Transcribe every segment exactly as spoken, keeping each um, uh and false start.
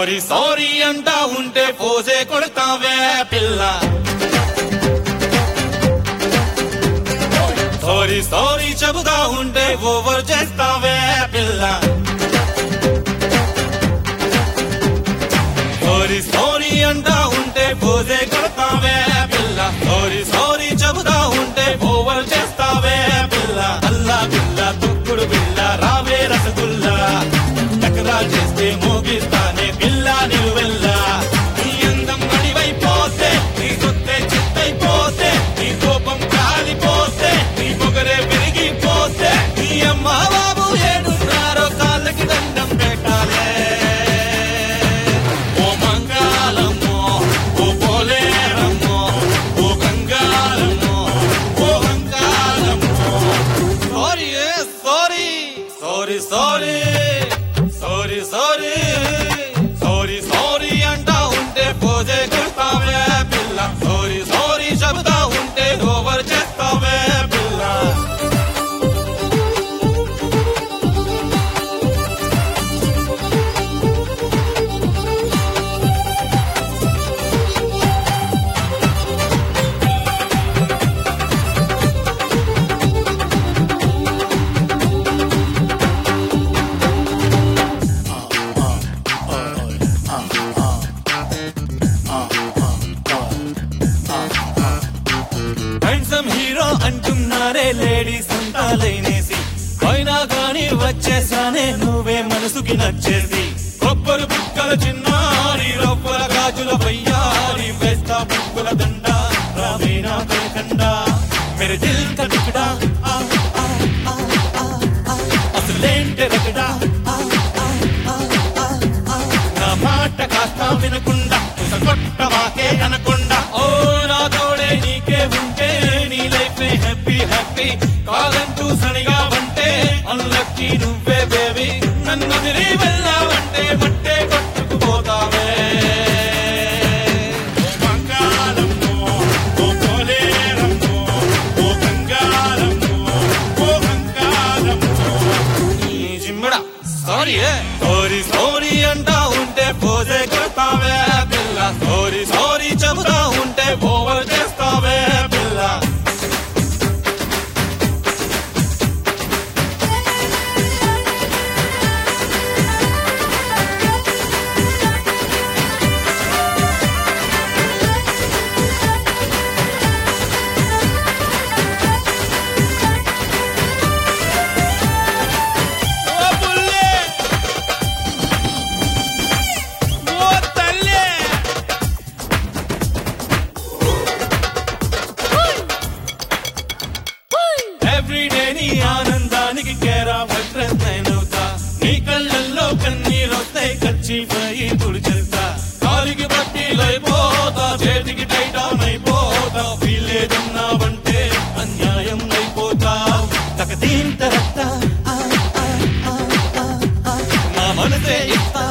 sorry sorry అంటా ఉంటే పోసే కొడతావే పిల్ల సారీ సారీ చెబుతా ఉంటే ఓవర్ చేస్తావే పిల్ల సారీ సారీ అంటా ఉంటే పోసే కొడతావే పిల్ల సారీ సారీ చెబుతా ఉంటే ఓవర్ చేస్తావే పిల్ల అల్లా పిల్ల తొక్కుడు పిల్ల రావే రసగుల్లా టకరా చేస్తే మోగిస్తానే పిల్ల నిలువెల్లా నీ అందం అడివైపోతే నీ సొత్తే చిత్తైపోతే నీ కోపం కాలిపోతే నీ పొగరే పెరిగిపోతే నీ అమ్మ బాబు ఏడున్నారో కాళ్ళకి దండం పెట్టాలే ఓ మంగాళమ్మో ఓ పోలేరమ్మో ఓ గంగాళమ్మో ఓ హంకాళమ్మో sorry sorry sorry sorry sorry sorry sorry sorry అంటా ఉంటే పోజే కొడతావే పిల్ల సారీ సారీ చెబుతా ఉంటే ఓవర్ చేస్తావే పిల్ల హ్యాండ్సమ్ హీరో అంటున్నారే లేడీస్ అంతా లైనేసి అయినా కానీ వచ్చేసానే నువ్వే మనసుకి నచ్చేసి కొబ్బరి బుక్కల చిన్నారి రవ్వల గాజుల వయ్యారి వేస్తా బుక్కుల దండ రామేనా కలకండ మేరే దిల్ కా టుకడా అసలేంటి రగడా నా మాట కాస్త వినకుండా కొట్ట వాకే అనకుండా ఓ నా తోడే నీకే ఉంటే నీ లైఫ్ హ్యాపీ హ్యాపీ కాలంటూ సరిగా వంటే అన్లక్కీ నువ్వే బేబీ నన్ను తిరిగి వెళ్ళావంటే మట్టే కొట్టుకుపోతావే ఓ మంగాళమ్మో ఓ పోలేరమ్మో ఓ గంగాళమ్మో ఓ హంకాళమ్మో ఈ జిమ్మడా సారీ సారీ సారీ అంటా ఉంటే పోసే కొడతావే పిల్ల సారీ సారీ చెబుతా ఉంటే ఓవర్ చేస్తావే పిల్ల ఎవ్రీడే నీ ఆనందానికి కేరా భద్రత నేనవుతా నీ కళ్ళల్లో కన్నీరొస్తే కచ్చిపోయి తుడిచేస్తా కాలికి బట్టి లైపోతా చేతికి టైటాన్ అయిపోతా వీలేదన్నావంటే అన్యాయం అయిపోతా తకదీంత రక్త నా మనసే ఇస్తా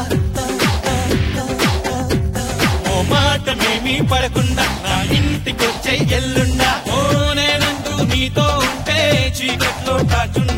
ఓ మాట మేమీ పడకుండా నా ఇంటికొచ్చే ఎల్లుండా ఓ నేనంటూ నీతో ఉంటే చీకట్లో కాచుండా